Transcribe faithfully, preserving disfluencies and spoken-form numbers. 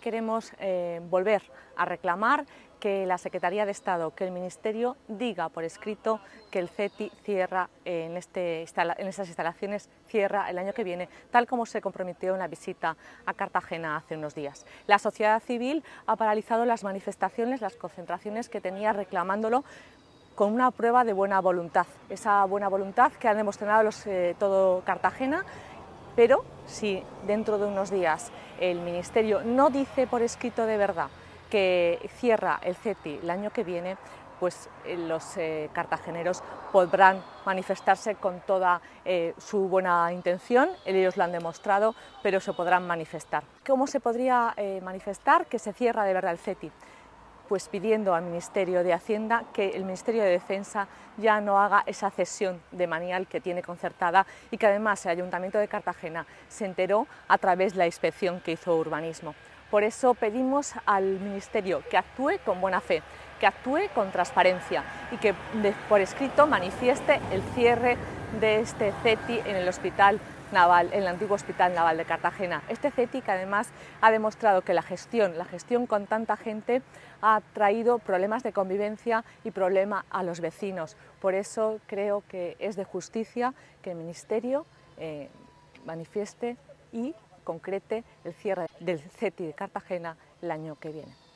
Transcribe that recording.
queremos eh, volver a reclamar que la Secretaría de Estado, que el Ministerio diga por escrito que el CETI cierra en, este, en estas instalaciones, cierra el año que viene, tal como se comprometió en la visita a Cartagena hace unos días. La sociedad civil ha paralizado las manifestaciones, las concentraciones que tenía reclamándolo, con una prueba de buena voluntad, esa buena voluntad que han demostrado los, eh, todo Cartagena. Pero si dentro de unos días el Ministerio no dice por escrito de verdad que cierra el CETI el año que viene, pues eh, los eh, cartageneros podrán manifestarse con toda eh, su buena intención, ellos lo han demostrado, pero se podrán manifestar. ¿Cómo se podría eh, manifestar que se cierra de verdad el CETI? Pues pidiendo al Ministerio de Hacienda que el Ministerio de Defensa ya no haga esa cesión de Manial que tiene concertada y que además el Ayuntamiento de Cartagena se enteró a través de la inspección que hizo Urbanismo. Por eso pedimos al Ministerio que actúe con buena fe, que actúe con transparencia y que por escrito manifieste el cierre de este CETI en el Hospital Naval, en el antiguo Hospital Naval de Cartagena. Este CETI que además ha demostrado que la gestión, la gestión con tanta gente ha traído problemas de convivencia y problema a los vecinos. Por eso creo que es de justicia que el Ministerio eh, manifieste y concrete el cierre del CETI de Cartagena el año que viene.